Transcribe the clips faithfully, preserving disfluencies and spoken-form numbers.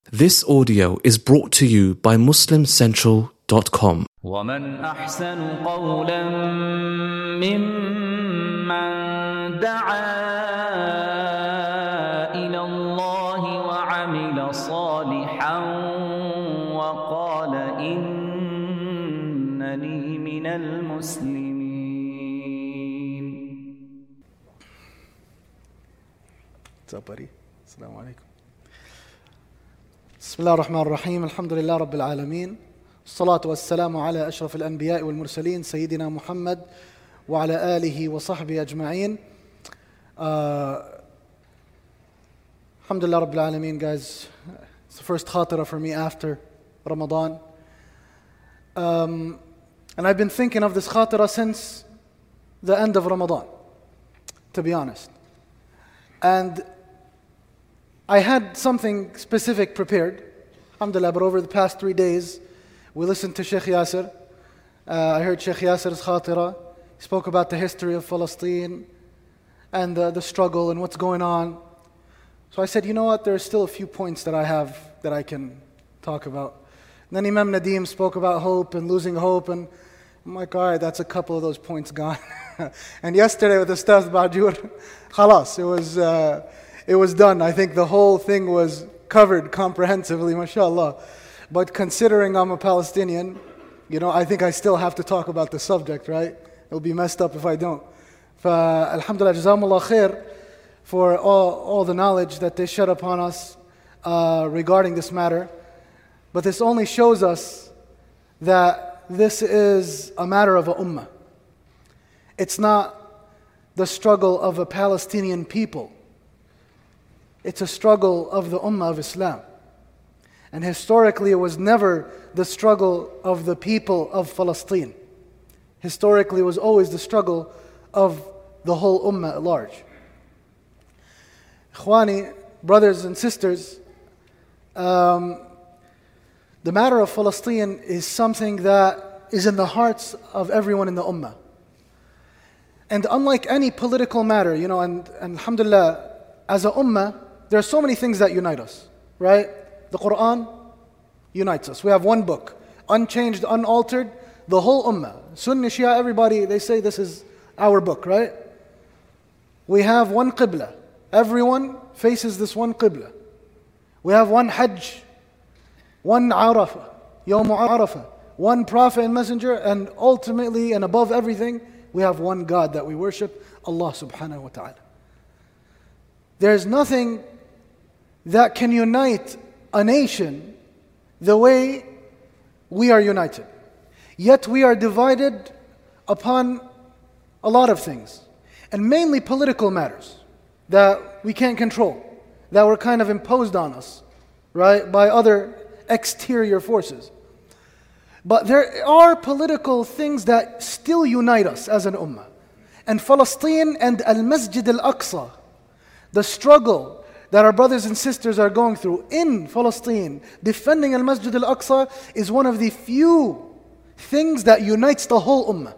This audio is brought to you by muslim central dot com. ومن أحسن قولا ممن دعا إلى الله وعمل صالحا وقال إنني من المسلمين. What's up, buddy? Assalamu alaikum. بسم الله الرحمن الرحيم. الحمد لله رب العالمين. الصلاة والسلام على أشرف الأنبياء والمرسلين سيدنا محمد وعلى آله وصحبه أجمعين. Uh, Alhamdulillah Rabbil Alameen, guys. It's the first khatira for me after Ramadan. Um, and I've been thinking of this khatira since the end of Ramadan, to be honest. And I had something specific prepared, alhamdulillah, but over the past three days, we listened to Sheikh Yasser. Uh, I heard Sheikh Yasser's khatira. He spoke about the history of Palestine and uh, the struggle and what's going on. So I said, you know what, there are still a few points that I have that I can talk about. And then Imam Nadim spoke about hope and losing hope, and I'm like, all right, that's a couple of those points gone. And yesterday with Ustaz Bajur, khalas, it was... Uh, It was done. I think the whole thing was covered comprehensively, mashallah. But considering I'm a Palestinian, you know, I think I still have to talk about the subject, right? It'll be messed up if I don't. Fa, alhamdulillah, jazakumullah khair for all, all the knowledge that they shed upon us uh, regarding this matter. But this only shows us that this is a matter of a ummah. It's not the struggle of a Palestinian people. It's a struggle of the Ummah of Islam. And historically, it was never the struggle of the people of Palestine. Historically, it was always the struggle of the whole Ummah at large. Ikhwani, brothers and sisters, um, the matter of Palestine is something that is in the hearts of everyone in the Ummah. And unlike any political matter, you know, and, and alhamdulillah, as a Ummah, there are so many things that unite us, right? The Quran unites us. We have one book, unchanged, unaltered, the whole Ummah. Sunni, Shia, everybody, they say this is our book, right? We have one Qibla. Everyone faces this one Qibla. We have one Hajj, one Arafah, Yawm Arafah, one Prophet and Messenger, and ultimately and above everything, we have one God that we worship, Allah subhanahu wa ta'ala. There's nothing that can unite a nation the way we are united. Yet we are divided upon a lot of things, and mainly political matters that we can't control, that were kind of imposed on us, right, by other exterior forces. But there are political things that still unite us as an ummah. And Palestine and Al-Masjid Al-Aqsa, the struggle that our brothers and sisters are going through in Palestine, defending Al-Masjid Al-Aqsa, is one of the few things that unites the whole ummah.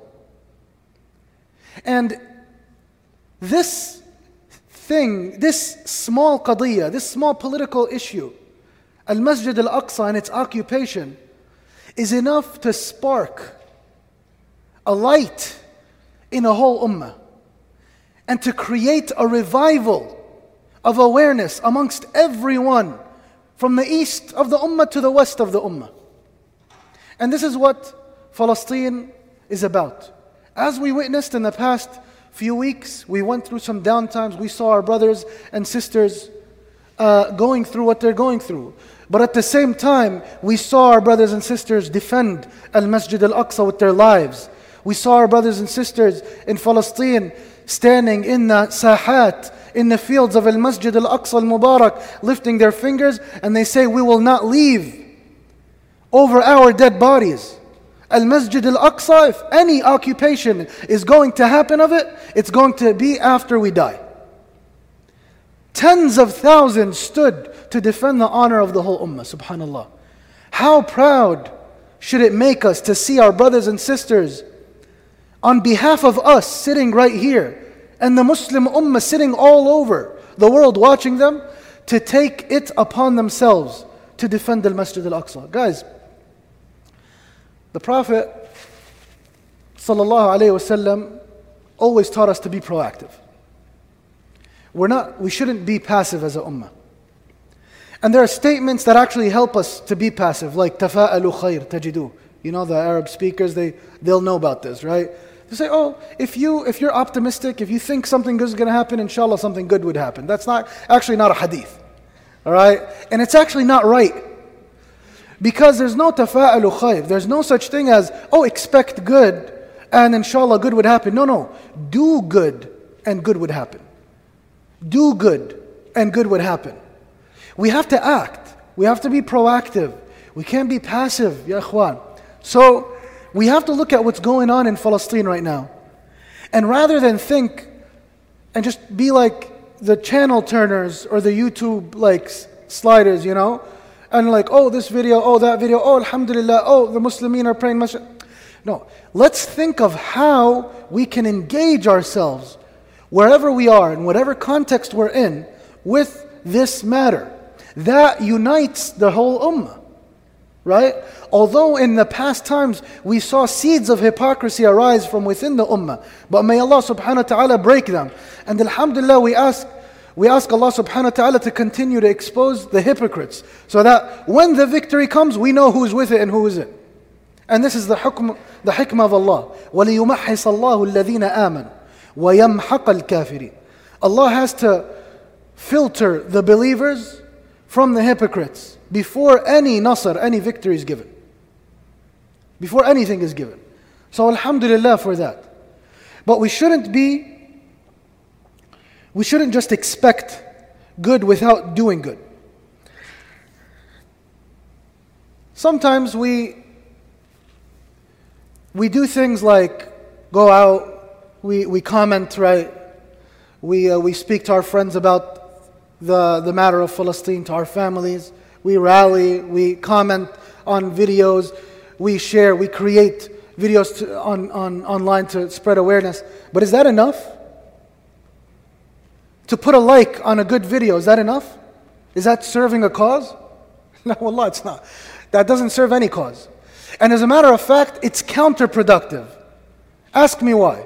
And this thing, this small qadiyya, this small political issue, Al-Masjid Al-Aqsa and its occupation, is enough to spark a light in a whole ummah and to create a revival of awareness amongst everyone from the east of the ummah to the west of the ummah. And this is what Palestine is about. As we witnessed in the past few weeks, we went through some downtimes. We saw our brothers and sisters uh, going through what they're going through. But at the same time, we saw our brothers and sisters defend Al-Masjid Al-Aqsa with their lives. We saw our brothers and sisters in Palestine standing in the sahat, in the fields of Al-Masjid Al-Aqsa Al-Mubarak, lifting their fingers, and they say, we will not leave over our dead bodies. Al-Masjid Al-Aqsa, if any occupation is going to happen of it, it's going to be after we die. Tens of thousands stood to defend the honor of the whole ummah, subhanallah. How proud should it make us to see our brothers and sisters on behalf of us sitting right here, and the Muslim ummah sitting all over the world watching them, to take it upon themselves to defend al-Masjid al-Aqsa. Guys, the Prophet sallallahu alayhi wasallam always taught us to be proactive. We're not, we shouldn't be passive as a ummah. And there are statements that actually help us to be passive, like tafa'alu khair tajidu. You know, the Arab speakers, they, they'll know about this, right? They say, oh, if, you, if you're optimistic, if you think something good is going to happen, inshallah something good would happen. That's not actually not a hadith. All right? And it's actually not right. Because there's no tafa'alu khair. There's no such thing as, oh, expect good and inshallah good would happen. No, no. Do good and good would happen. Do good and good would happen. We have to act. We have to be proactive. We can't be passive, ya ikhwan. So, we have to look at what's going on in Palestine right now. And rather than think and just be like the channel turners or the YouTube like sliders, you know, and like, oh, this video, oh, that video, oh, alhamdulillah, oh, the Muslimin are praying masjid. No, let's think of how we can engage ourselves wherever we are, in whatever context we're in, with this matter. That unites the whole ummah, right? Although in the past times we saw seeds of hypocrisy arise from within the ummah, but may Allah subhanahu wa ta'ala break them. And alhamdulillah, we ask we ask Allah subhanahu wa ta'ala to continue to expose the hypocrites, so that when the victory comes, we know who's with it and who isn't. And this is the hukm, the hikmah of Allah. وَلِيُمَحِّصَ اللَّهُ الَّذِينَ آمَنُوا وَيَمْحَقَ الْكَافِرِينَ. Allah has to filter the believers from the hypocrites before any nasr, any victory is given. Before anything is given. So alhamdulillah for that. But we shouldn't be, we shouldn't just expect good without doing good. Sometimes we we do things like go out, we, we comment, right? We uh, we speak to our friends about the, the matter of Palestine, to our families. We rally, we comment on videos, we share, we create videos to, on, on online to spread awareness. But is that enough? To put a like on a good video, is that enough? Is that serving a cause? No, wallah, it's not. That doesn't serve any cause. And as a matter of fact, it's counterproductive. Ask me why.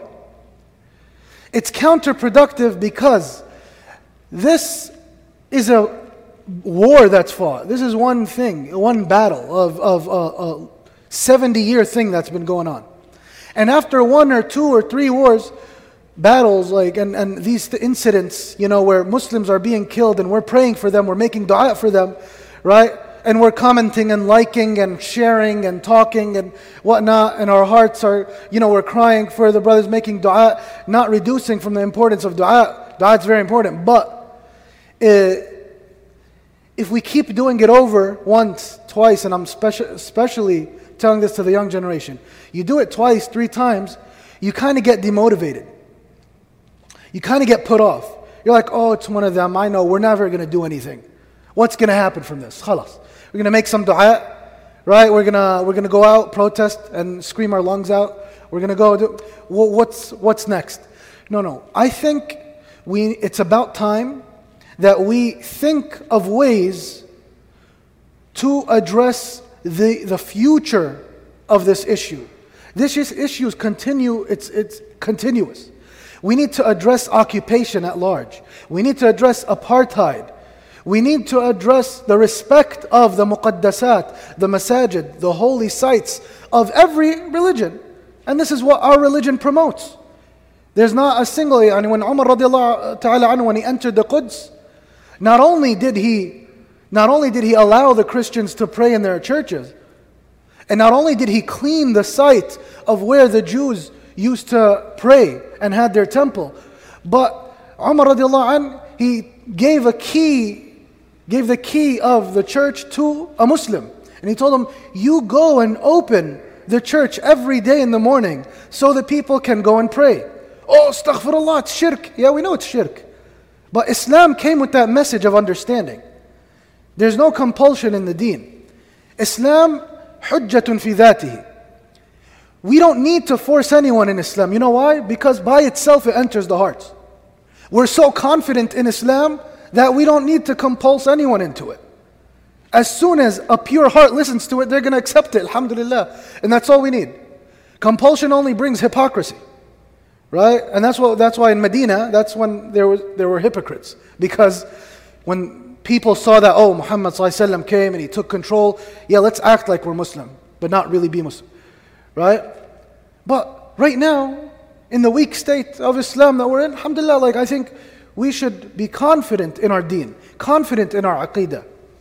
It's counterproductive because this is a war that's fought. This is one thing, one battle of, of uh, a seventy-year thing that's been going on. And after one or two or three wars, battles like and, and these incidents, you know, where Muslims are being killed and we're praying for them, we're making dua for them, right? And we're commenting and liking and sharing and talking and whatnot, and our hearts are, you know, we're crying for the brothers, making dua, not reducing from the importance of dua. Dua is very important, but uh, if we keep doing it over once, twice, and I'm speci- especially telling this to the young generation, you do it twice, three times, you kind of get demotivated. You kind of get put off. You're like, oh, it's one of them. I know we're never going to do anything. What's going to happen from this? Khalas. We're going to make some dua, right? We're going to we're going to go out, protest, and scream our lungs out. We're going to go do, well, what's what's next? No, no. I think we it's about time that we think of ways to address the the future of this issue. This issue is continue. It's it's continuous. We need to address occupation at large. We need to address apartheid. We need to address the respect of the muqaddasat, the masajid, the holy sites of every religion. And this is what our religion promotes. There's not a single, yani when Umar radiallahu ta'ala anhu, when he entered the Quds, not only did he, not only did he allow the Christians to pray in their churches, and not only did he clean the site of where the Jews used to pray and had their temple, but Umar radiallahu anhu, he gave a key, gave the key of the church to a Muslim. And he told him, you go and open the church every day in the morning so that people can go and pray. Oh, astaghfirullah, it's shirk. Yeah, we know it's shirk. But Islam came with that message of understanding. There's no compulsion in the deen. Islam, hujjatun fi dhatihi. We don't need to force anyone in Islam. You know why? Because by itself it enters the hearts. We're so confident in Islam that we don't need to compulse anyone into it. As soon as a pure heart listens to it, they're going to accept it, alhamdulillah. And that's all we need. Compulsion only brings hypocrisy. Right? And that's what that's why in Medina, that's when there was there were hypocrites. Because when people saw that, oh, Muhammad sallallahu alaihi wasallam came and he took control, yeah, let's act like we're Muslim, but not really be Muslim. Right? But right now, in the weak state of Islam that we're in, alhamdulillah, like I think we should be confident in our deen, confident in our aqeedah.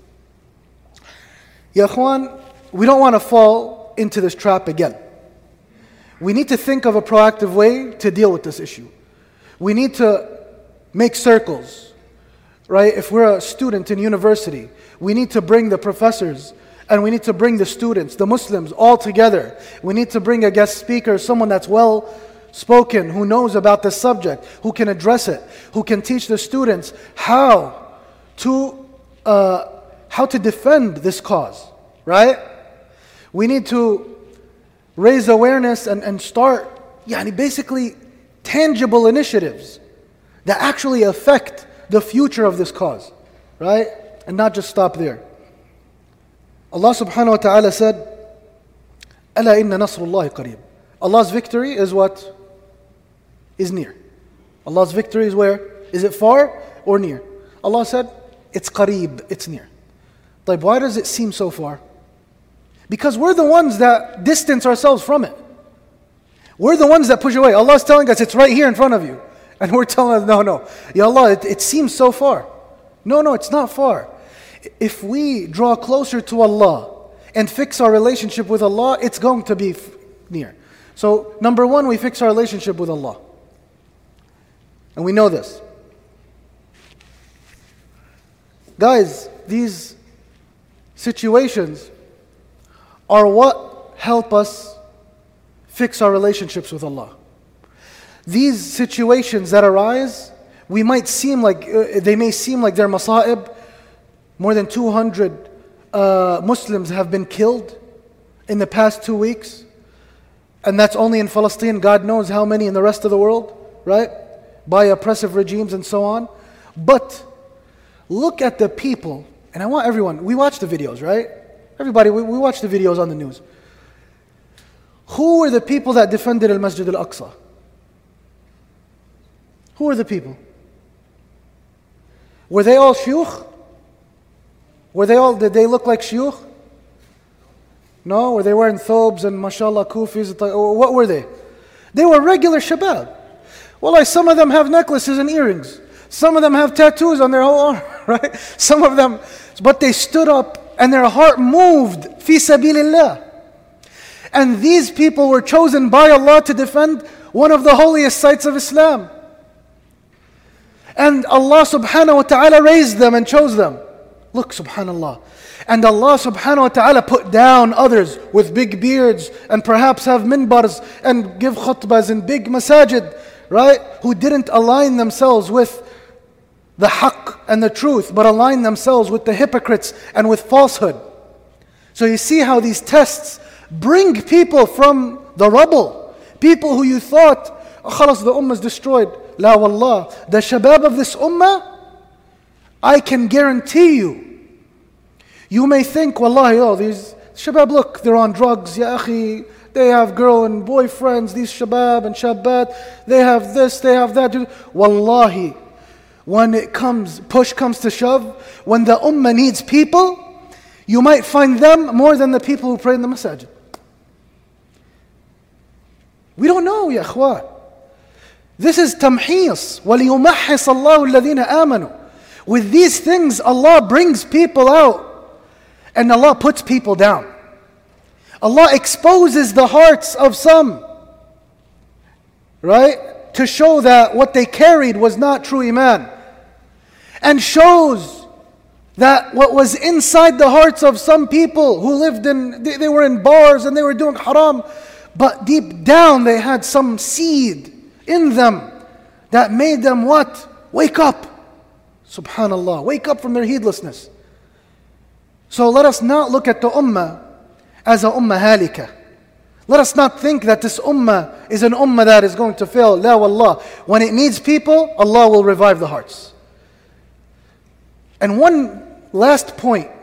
Ya ikhwan, we don't want to fall into this trap again. We need to think of a proactive way to deal with this issue. We need to make circles, right? If we're a student in university, we need to bring the professors and we need to bring the students, the Muslims, all together. We need to bring a guest speaker, someone that's well spoken, who knows about the subject, who can address it, who can teach the students how to uh, how to defend this cause, right? We need to raise awareness and, and start yani basically tangible initiatives that actually affect the future of this cause, right? And not just stop there. Allah subhanahu wa ta'ala said, أَلَا إِنَّ نَصْرُ اللَّهِ قَرِيبٌ. Allah's victory is what? Is near. Allah's victory is where? Is it far or near? Allah said, it's qareeb, it's near. Like, why does it seem so far? Because we're the ones that distance ourselves from it. We're the ones that push away. Allah is telling us it's right here in front of you. And we're telling us, no, no. Ya Allah, it, it seems so far. No, no, it's not far. If we draw closer to Allah and fix our relationship with Allah, it's going to be f- near. So, number one, we fix our relationship with Allah. And we know this. Guys, these situations are what help us fix our relationships with Allah. These situations that arise, we might seem like, uh, they may seem like they're masa'ib. More than two hundred uh, Muslims have been killed in the past two weeks. And that's only in Palestine. God knows how many in the rest of the world, right? By oppressive regimes and so on. But look at the people, and I want everyone, we watch the videos, right? Everybody, we, we watch the videos on the news. Who were the people that defended Al-Masjid Al-Aqsa? Who were the people? Were they all shuyukh? Were they all, did they look like shuyukh? No? Were they wearing thobes and mashallah kufis? What were they? They were regular shabab. Wallahi, some of them have necklaces and earrings. Some of them have tattoos on their whole arm, right? Some of them, but they stood up and their heart moved, fi sabilillah. And these people were chosen by Allah to defend one of the holiest sites of Islam. And Allah subhanahu wa ta'ala raised them and chose them. Look, subhanallah. And Allah subhanahu wa ta'ala put down others with big beards and perhaps have minbars and give khutbahs in big masajid, right? Who didn't align themselves with the haqq and the truth, but align themselves with the hypocrites and with falsehood. So you see how these tests bring people from the rubble. People who you thought, oh, khalas, the ummah is destroyed. La wallah. The shabab of this ummah, I can guarantee you, you may think, wallahi, oh, these shabab, look, they're on drugs, ya akhi, they have girl and boyfriends, these shabab and shabat, they have this, they have that. Wallahi, when it comes, push comes to shove, when the ummah needs people, you might find them more than the people who pray in the masajid. We don't know, ya akhwat. This is tamhis. وَلِيُمَحِّصَ اللَّهُ الَّذِينَ آمَنُوا. With these things, Allah brings people out. And Allah puts people down. Allah exposes the hearts of some. Right? To show that what they carried was not true iman. And shows that what was inside the hearts of some people who lived in, they, they were in bars and they were doing haram. But deep down they had some seed in them that made them what? Wake up. Subhanallah. Wake up from their heedlessness. So let us not look at the ummah as a ummah halika. Let us not think that this ummah is an ummah that is going to fail. La wallah. When it needs people, Allah will revive the hearts. And one last point,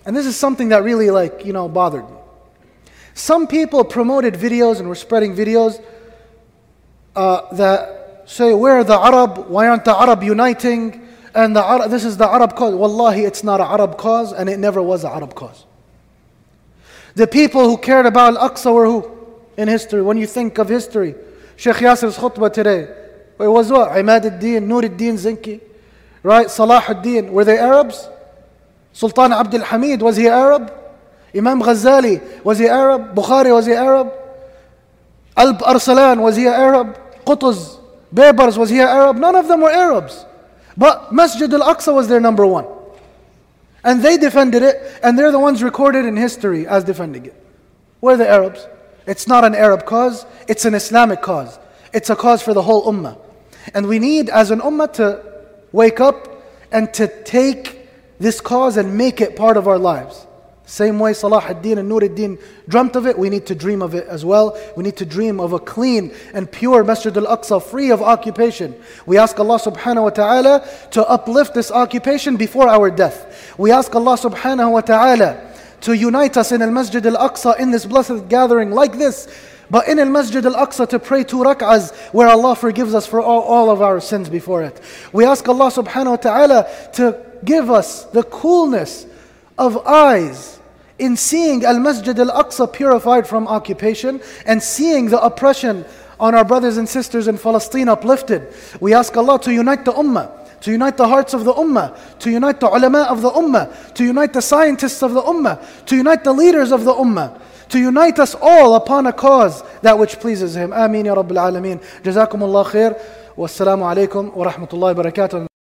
And this is something that really like, you know, bothered me. Some people promoted videos and were spreading videos uh, that say, where are the Arab? Why aren't the Arab uniting? And the Arab, this is the Arab cause. Wallahi, it's not an Arab cause, and it never was an Arab cause. The people who cared about Al-Aqsa were who? In history, when you think of history. Sheikh Yasser's khutbah today, it was what? Imad al-Din, Nur al-Din Zinki, right? Salah al-Din, were they Arabs? Sultan Abdul Hamid, was he Arab? Imam Ghazali, was he Arab? Bukhari, was he Arab? Alp Arsalan, was he Arab? Qutuz, Baybars, was he Arab? None of them were Arabs. But Masjid al-Aqsa was their number one. And they defended it, and they're the ones recorded in history as defending it. Where are the Arabs? It's not an Arab cause, it's an Islamic cause. It's a cause for the whole ummah. And we need as an ummah to wake up and to take this cause and make it part of our lives. Same way Salah ad-Din and Nur ad-Din dreamt of it, we need to dream of it as well. We need to dream of a clean and pure Masjid al-Aqsa, free of occupation. We ask Allah subhanahu wa ta'ala to uplift this occupation before our death. We ask Allah subhanahu wa ta'ala to unite us in al-Masjid al-Aqsa in this blessed gathering like this. But in al-Masjid al-Aqsa to pray two rak'ahs where Allah forgives us for all, all of our sins before it. We ask Allah subhanahu wa ta'ala to give us the coolness of eyes in seeing al-Masjid al-Aqsa purified from occupation and seeing the oppression on our brothers and sisters in Palestine uplifted. We ask Allah to unite the ummah, to unite the hearts of the ummah, to unite the ulama of the ummah, to unite the scientists of the ummah, to unite the leaders of the ummah, to unite us all upon a cause that which pleases Him. Ameen ya Rabbil Alameen. Jazakumullah khair. Wassalamu alaikum wa rahmatullahi wa barakatuh.